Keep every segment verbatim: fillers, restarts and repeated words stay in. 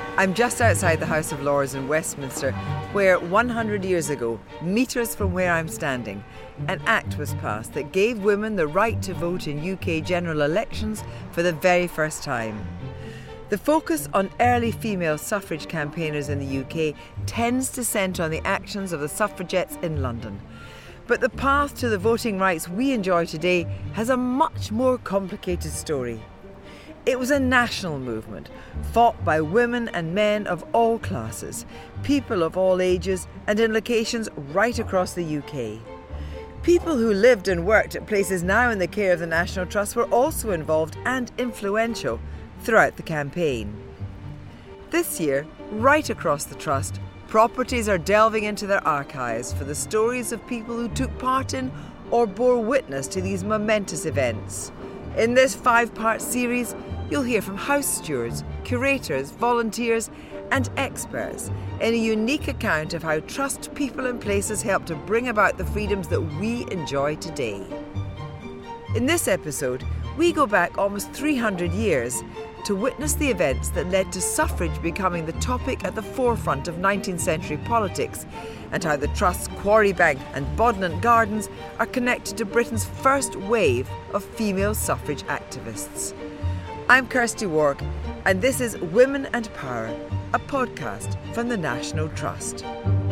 I'm just outside the House of Lords in Westminster, where one hundred years ago, metres from where I'm standing, an act was passed that gave women the right to vote in U K general elections for the very first time. The focus on early female suffrage campaigners in the U K tends to centre on the actions of the suffragettes in London. But the path to the voting rights we enjoy today has a much more complicated story. It was a national movement, fought by women and men of all classes, people of all ages, and in locations right across the U K. People who lived and worked at places now in the care of the National Trust were also involved and influential throughout the campaign. This year, right across the Trust, properties are delving into their archives for the stories of people who took part in or bore witness to these momentous events. In this five-part series, you'll hear from house stewards, curators, volunteers and experts in a unique account of how Trust people and places helped to bring about the freedoms that we enjoy today. In this episode, we go back almost three hundred years to witness the events that led to suffrage becoming the topic at the forefront of nineteenth century politics, and how the Trust's Quarry Bank and Bodnant Gardens are connected to Britain's first wave of female suffrage activists. I'm Kirsty Wark, and this is Women and Power, a podcast from the National Trust.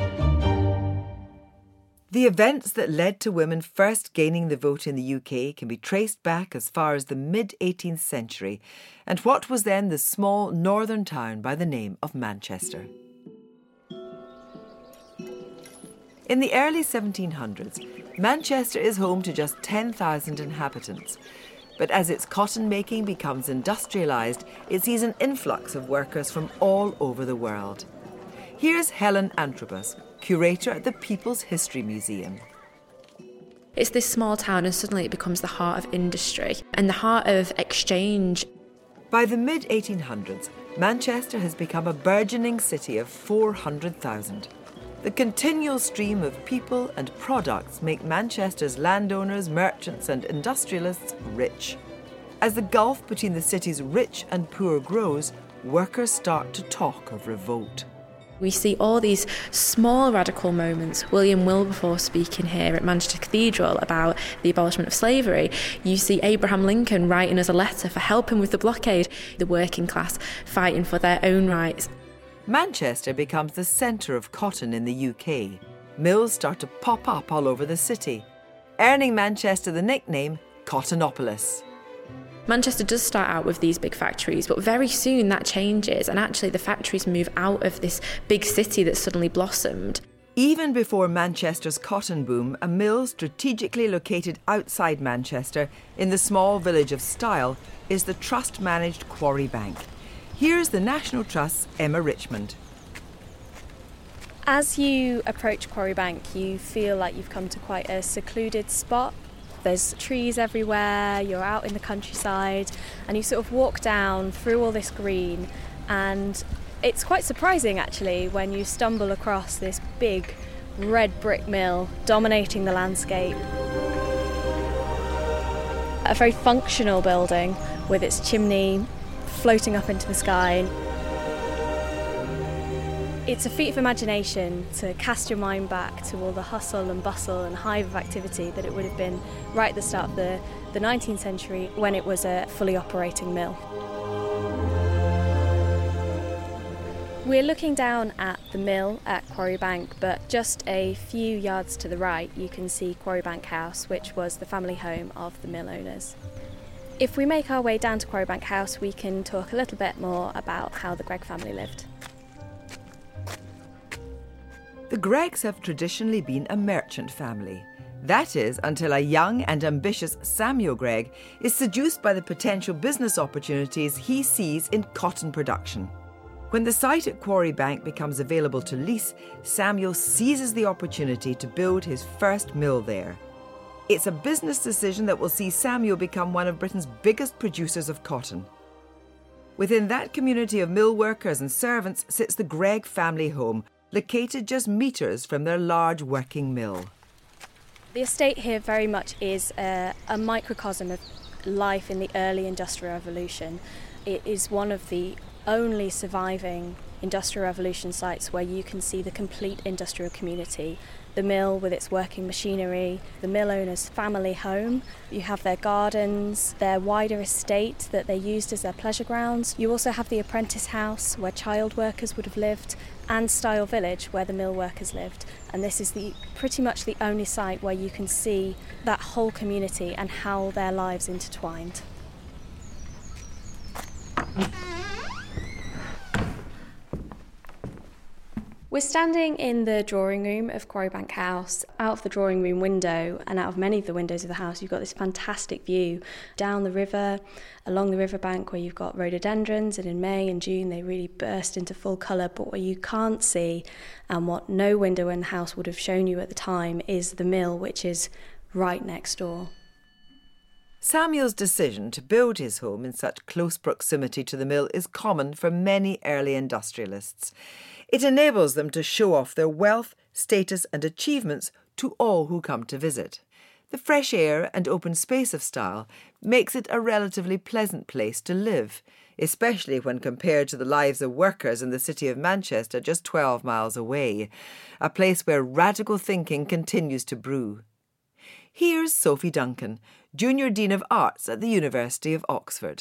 The events that led to women first gaining the vote in the U K can be traced back as far as the mid-eighteenth century and what was then the small northern town by the name of Manchester. In the early seventeen hundreds, Manchester is home to just ten thousand inhabitants. But as its cotton making becomes industrialised, it sees an influx of workers from all over the world. Here's Helen Antrobus, curator at the People's History Museum. It's this small town and suddenly it becomes the heart of industry and the heart of exchange. By the mid eighteen hundreds, Manchester has become a burgeoning city of four hundred thousand. The continual stream of people and products make Manchester's landowners, merchants and industrialists rich. As the gulf between the city's rich and poor grows, workers start to talk of revolt. We see all these small radical moments. William Wilberforce speaking here at Manchester Cathedral about the abolishment of slavery. You see Abraham Lincoln writing us a letter for helping with the blockade. The working class fighting for their own rights. Manchester becomes the centre of cotton in the U K. Mills start to pop up all over the city, earning Manchester the nickname Cottonopolis. Manchester does start out with these big factories, but very soon that changes and actually the factories move out of this big city that suddenly blossomed. Even before Manchester's cotton boom, a mill strategically located outside Manchester in the small village of Stile is the Trust-managed Quarry Bank. Here's the National Trust's Emma Richmond. As you approach Quarry Bank, you feel like you've come to quite a secluded spot. There's trees everywhere, you're out in the countryside, and you sort of walk down through all this green, and it's quite surprising actually when you stumble across this big red brick mill dominating the landscape. A very functional building with its chimney floating up into the sky. It's a feat of imagination to cast your mind back to all the hustle and bustle and hive of activity that it would have been right at the start of the, the nineteenth century when it was a fully operating mill. We're looking down at the mill at Quarry Bank, but just a few yards to the right you can see Quarry Bank House, which was the family home of the mill owners. If we make our way down to Quarry Bank House, we can talk a little bit more about how the Gregg family lived. The Greggs have traditionally been a merchant family. That is, until a young and ambitious Samuel Gregg is seduced by the potential business opportunities he sees in cotton production. When the site at Quarry Bank becomes available to lease, Samuel seizes the opportunity to build his first mill there. It's a business decision that will see Samuel become one of Britain's biggest producers of cotton. Within that community of mill workers and servants sits the Gregg family home, located just metres from their large working mill. The estate here very much is a, a microcosm of life in the early Industrial Revolution. It is one of the only surviving industrial revolution sites where you can see the complete industrial community. The mill with its working machinery, the mill owner's family home. You have their gardens, their wider estate that they used as their pleasure grounds. You also have the apprentice house where child workers would have lived, and Stile Village where the mill workers lived. And this is the pretty much the only site where you can see that whole community and how their lives intertwined. We're standing in the drawing room of Quarrybank House. Out of the drawing room window and out of many of the windows of the house, you've got this fantastic view down the river, along the riverbank where you've got rhododendrons, and in May and June they really burst into full colour. But what you can't see, and what no window in the house would have shown you at the time, is the mill, which is right next door. Samuel's decision to build his home in such close proximity to the mill is common for many early industrialists. It enables them to show off their wealth, status and achievements to all who come to visit. The fresh air and open space of Stile makes it a relatively pleasant place to live, especially when compared to the lives of workers in the city of Manchester just twelve miles away, a place where radical thinking continues to brew. Here's Sophie Duncan, Junior Dean of Arts at the University of Oxford.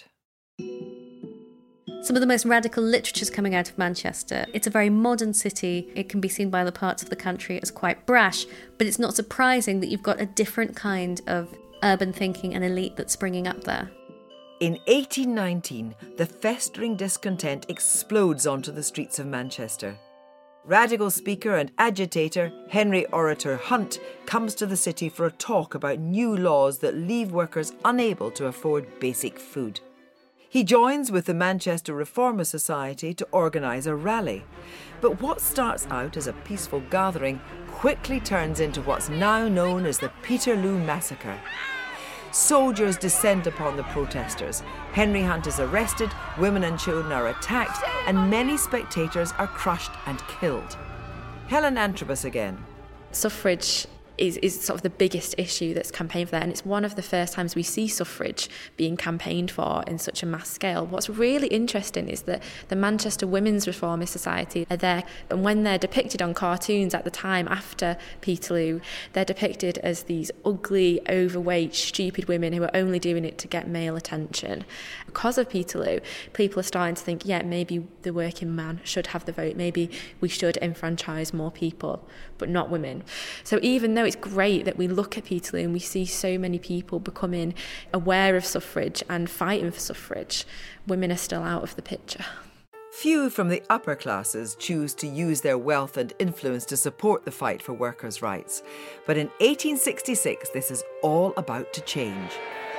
Some of the most radical literature's coming out of Manchester. It's a very modern city. It can be seen by other parts of the country as quite brash, but it's not surprising that you've got a different kind of urban thinking and elite that's springing up there. In eighteen nineteen, the festering discontent explodes onto the streets of Manchester. Radical speaker and agitator Henry Orator Hunt comes to the city for a talk about new laws that leave workers unable to afford basic food. He joins with the Manchester Reformer Society to organise a rally. But what starts out as a peaceful gathering quickly turns into what's now known as the Peterloo Massacre. Soldiers descend upon the protesters. Henry Hunt is arrested, women and children are attacked, and many spectators are crushed and killed. Helen Antrobus again. Suffrage is, is sort of the biggest issue that's campaigned for there, and it's one of the first times we see suffrage being campaigned for in such a mass scale. What's really interesting is that the Manchester Women's Reformist Society are there, and when they're depicted on cartoons at the time after Peterloo, they're depicted as these ugly, overweight, stupid women who are only doing it to get male attention. Because of Peterloo, people are starting to think, yeah, maybe the working man should have the vote, maybe we should enfranchise more people, but not women. So even though it's great that we look at Peterloo and we see so many people becoming aware of suffrage and fighting for suffrage, women are still out of the picture. Few from the upper classes choose to use their wealth and influence to support the fight for workers' rights. But in eighteen sixty-six, this is all about to change.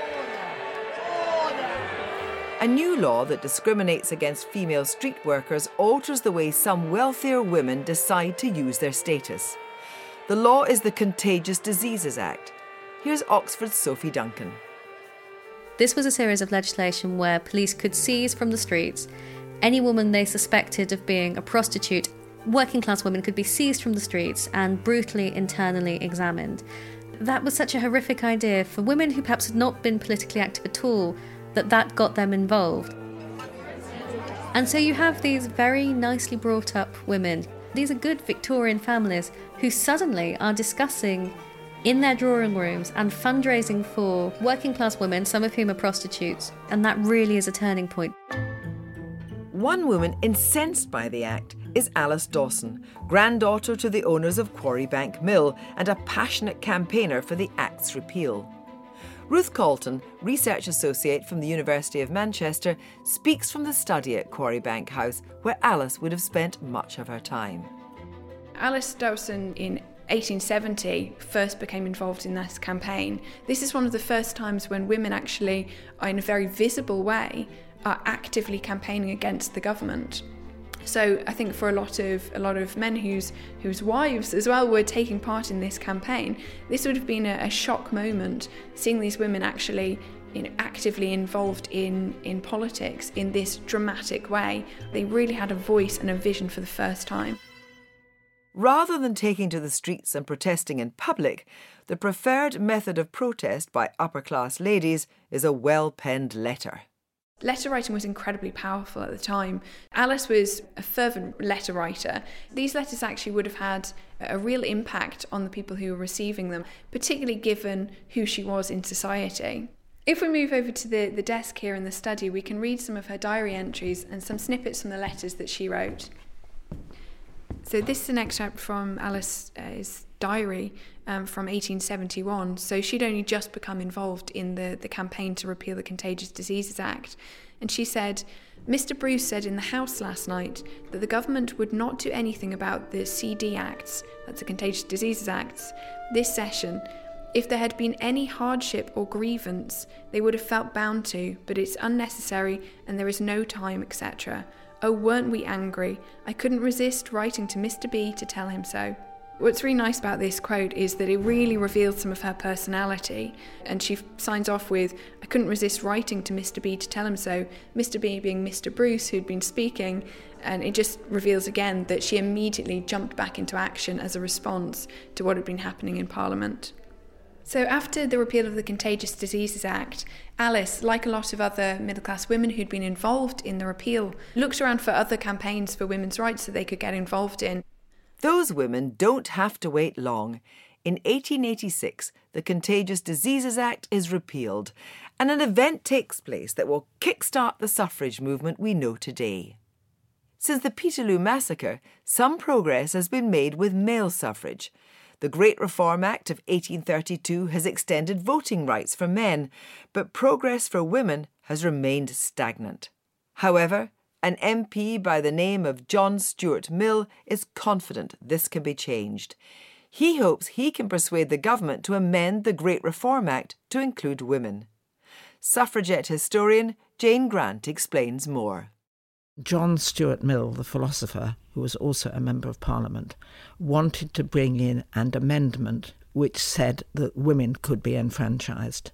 A new law that discriminates against female street workers alters the way some wealthier women decide to use their status. The law is the Contagious Diseases Act. Here's Oxford's Sophie Duncan. This was a series of legislation where police could seize from the streets any woman they suspected of being a prostitute. Working class women could be seized from the streets and brutally internally examined. That was such a horrific idea for women who perhaps had not been politically active at all, that that got them involved. And so you have these very nicely brought up women. These are good Victorian families who suddenly are discussing in their drawing rooms and fundraising for working class women, some of whom are prostitutes, and that really is a turning point. One woman incensed by the act is Alice Dawson, granddaughter to the owners of Quarrybank Mill and a passionate campaigner for the Act's repeal. Ruth Colton, Research Associate from the University of Manchester, speaks from the study at Quarrybank House, where Alice would have spent much of her time. Alice Dawson in eighteen seventy first became involved in this campaign. This is one of the first times when women actually, in a very visible way, are actively campaigning against the government. So I think for a lot of a lot of men whose whose wives as well were taking part in this campaign, this would have been a, a shock moment, seeing these women actually, you know, actively involved in, in politics in this dramatic way. They really had a voice and a vision for the first time. Rather than taking to the streets and protesting in public, the preferred method of protest by upper-class ladies is a well-penned letter. Letter writing was incredibly powerful at the time. Alice was a fervent letter writer. These letters actually would have had a real impact on the people who were receiving them, particularly given who she was in society. If we move over to the, the desk here in the study, we can read some of her diary entries and some snippets from the letters that she wrote. So this is an excerpt from Alice's diary um, from eighteen seventy-one. So she'd only just become involved in the, the campaign to repeal the Contagious Diseases Act. And she said, "Mister Bruce said in the House last night that the government would not do anything about the C D Acts, that's the Contagious Diseases Acts, this session. If there had been any hardship or grievance, they would have felt bound to, but it's unnecessary and there is no time, et cetera. Oh, weren't we angry? I couldn't resist writing to Mister B to tell him so." What's really nice about this quote is that it really reveals some of her personality, and she signs off with, "I couldn't resist writing to Mister B to tell him so," Mister B being Mister Bruce, who'd been speaking, and it just reveals again that she immediately jumped back into action as a response to what had been happening in Parliament. So after the repeal of the Contagious Diseases Act, Alice, like a lot of other middle-class women who'd been involved in the repeal, looked around for other campaigns for women's rights that they could get involved in. Those women don't have to wait long. In eighteen eighty-six, the Contagious Diseases Act is repealed, and an event takes place that will kickstart the suffrage movement we know today. Since the Peterloo Massacre, some progress has been made with male suffrage. The Great Reform Act of eighteen thirty-two has extended voting rights for men, but progress for women has remained stagnant. However, an M P by the name of John Stuart Mill is confident this can be changed. He hopes he can persuade the government to amend the Great Reform Act to include women. Suffragette historian Jane Grant explains more. John Stuart Mill, the philosopher, who was also a member of Parliament, wanted to bring in an amendment which said that women could be enfranchised.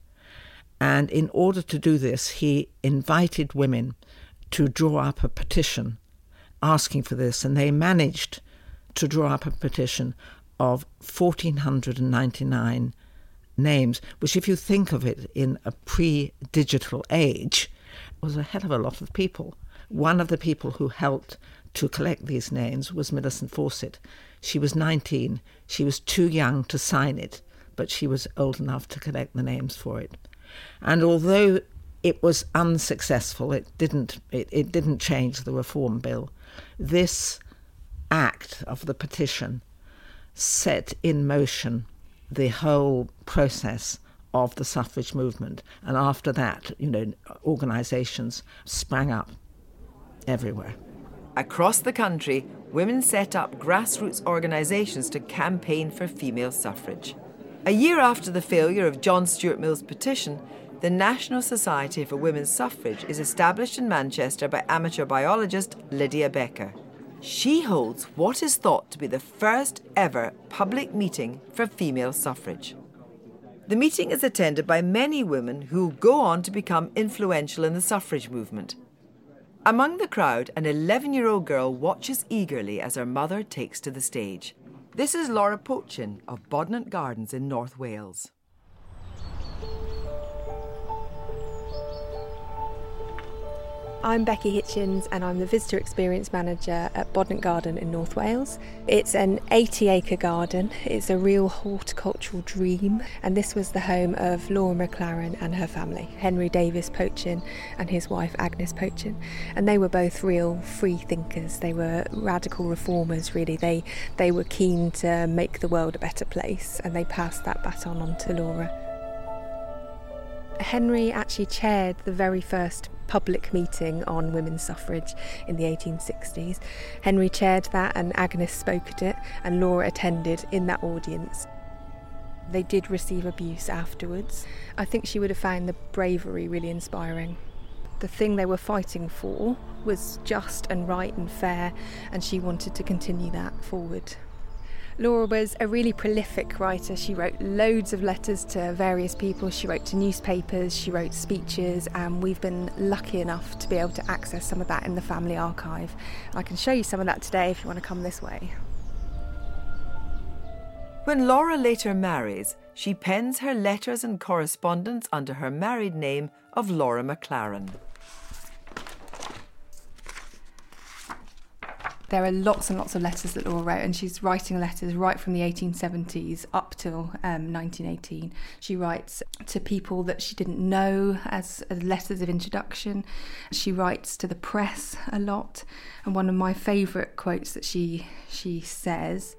And in order to do this, he invited women to draw up a petition asking for this, and they managed to draw up a petition of one thousand four hundred ninety-nine names, which, if you think of it in a pre-digital age, was a hell of a lot of people. One of the people who helped to collect these names was Millicent Fawcett. She was nineteen. She was too young to sign it, but she was old enough to collect the names for it. And although it was unsuccessful, it didn't, it, it didn't change the Reform Bill, this act of the petition set in motion the whole process of the suffrage movement. And after that, you know, organisations sprang up everywhere. Across the country, women set up grassroots organisations to campaign for female suffrage. A year after the failure of John Stuart Mill's petition, the National Society for Women's Suffrage is established in Manchester by amateur biologist Lydia Becker. She holds what is thought to be the first ever public meeting for female suffrage. The meeting is attended by many women who go on to become influential in the suffrage movement. Among the crowd, an eleven-year-old girl watches eagerly as her mother takes to the stage. This is Laura Pochin of Bodnant Gardens in North Wales. I'm Becky Hitchens and I'm the Visitor Experience Manager at Bodnant Garden in North Wales. It's an eighty acre garden. It's a real horticultural dream, and this was the home of Laura Maclaren and her family, Henry Davis Pochin and his wife Agnes Pochin. And they were both real free thinkers. They were radical reformers, really. They, they were keen to make the world a better place, and they passed that baton on to Laura. Henry actually chaired the very first public meeting on women's suffrage in the eighteen sixties. Henry chaired that and Agnes spoke at it, and Laura attended in that audience. They did receive abuse afterwards. I think she would have found the bravery really inspiring. The thing they were fighting for was just and right and fair, and she wanted to continue that forward. Laura was a really prolific writer. She wrote loads of letters to various people. She wrote to newspapers, she wrote speeches, and we've been lucky enough to be able to access some of that in the family archive. I can show you some of that today if you want to come this way. When Laura later marries, she pens her letters and correspondence under her married name of Laura Maclaren. There are lots and lots of letters that Laura wrote, and she's writing letters right from the eighteen seventies up till um, nineteen eighteen. She writes to people that she didn't know as, as letters of introduction. She writes to the press a lot, and one of my favourite quotes that she she says: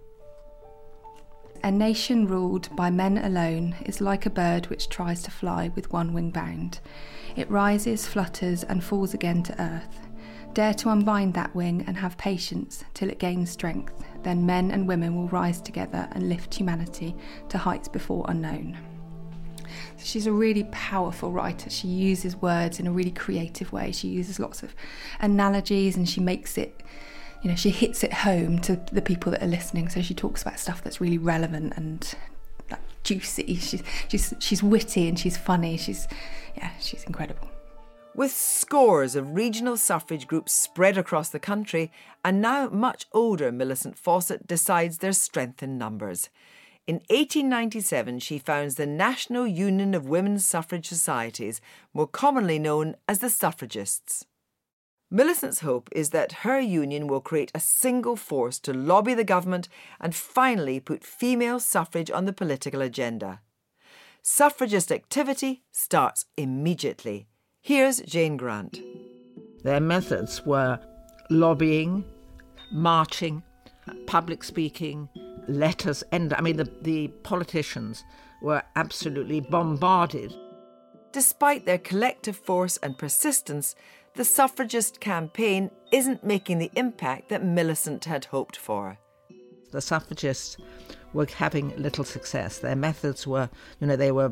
"A nation ruled by men alone is like a bird which tries to fly with one wing bound. It rises, flutters, and falls again to earth. Dare to unbind that wing and have patience till it gains strength. Then men and women will rise together and lift humanity to heights before unknown." So she's a really powerful writer. She uses words in a really creative way. She uses lots of analogies, and she makes it, you know, she hits it home to the people that are listening. So she talks about stuff that's really relevant and like juicy. She's she's she's witty and she's funny. She's yeah, she's incredible. With scores of regional suffrage groups spread across the country, and now much older Millicent Fawcett decides there's strength in numbers. In eighteen ninety-seven, she founds the National Union of Women's Suffrage Societies, more commonly known as the Suffragists. Millicent's hope is that her union will create a single force to lobby the government and finally put female suffrage on the political agenda. Suffragist activity starts immediately. Here's Jane Grant. Their methods were lobbying, marching, public speaking, letters. And I mean, the, the politicians were absolutely bombarded. Despite their collective force and persistence, the suffragist campaign isn't making the impact that Millicent had hoped for. The suffragists were having little success. Their methods were, you know, they were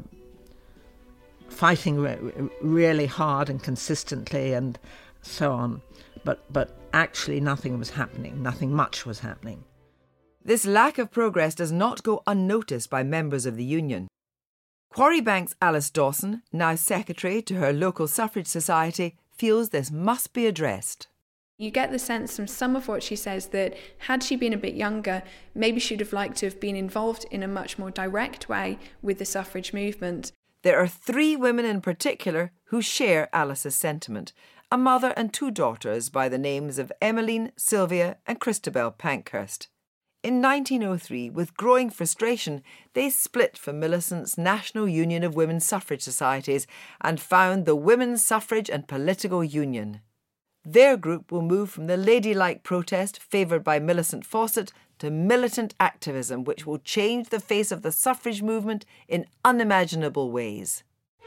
fighting re- really hard and consistently and so on. But, but actually nothing was happening. Nothing much was happening. This lack of progress does not go unnoticed by members of the union. Quarrybank's Alice Dawson, now secretary to her local suffrage society, feels this must be addressed. You get the sense from some of what she says that had she been a bit younger, maybe she'd have liked to have been involved in a much more direct way with the suffrage movement. There are three women in particular who share Alice's sentiment, a mother and two daughters by the names of Emmeline, Sylvia and Christabel Pankhurst. In nineteen oh three, with growing frustration, they split from Millicent's National Union of Women's Suffrage Societies and found the Women's Suffrage and Political Union. Their group will move from the ladylike protest favoured by Millicent Fawcett to militant activism, which will change the face of the suffrage movement in unimaginable ways.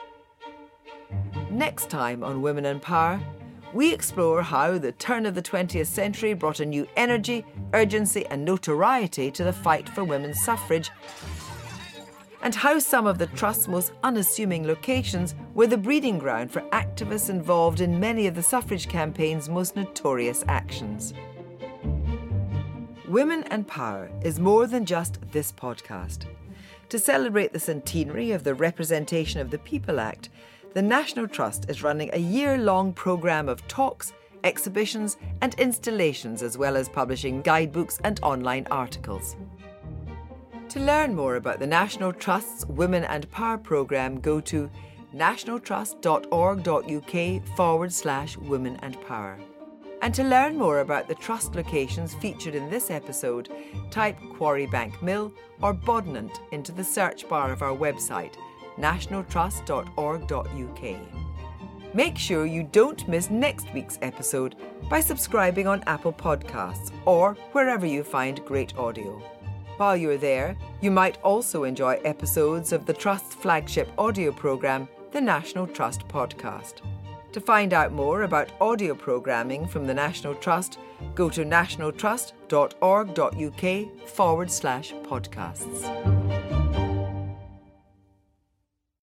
Next time on Women and Power, we explore how the turn of the twentieth century brought a new energy, urgency and notoriety to the fight for women's suffrage, and how some of the Trust's most unassuming locations were the breeding ground for activists involved in many of the suffrage campaign's most notorious actions. Women and Power is more than just this podcast. To celebrate the centenary of the Representation of the People Act, the National Trust is running a year-long programme of talks, exhibitions and installations, as well as publishing guidebooks and online articles. To learn more about the National Trust's Women and Power programme, go to nationaltrust.org.uk forward slash women and power. And to learn more about the Trust locations featured in this episode, type Quarrybank Mill or Bodnant into the search bar of our website, nationaltrust dot org dot uk. Make sure you don't miss next week's episode by subscribing on Apple Podcasts or wherever you find great audio. While you're there, you might also enjoy episodes of the Trust's flagship audio programme, the National Trust Podcast. To find out more about audio programming from the National Trust, go to nationaltrust.org.uk forward slash podcasts.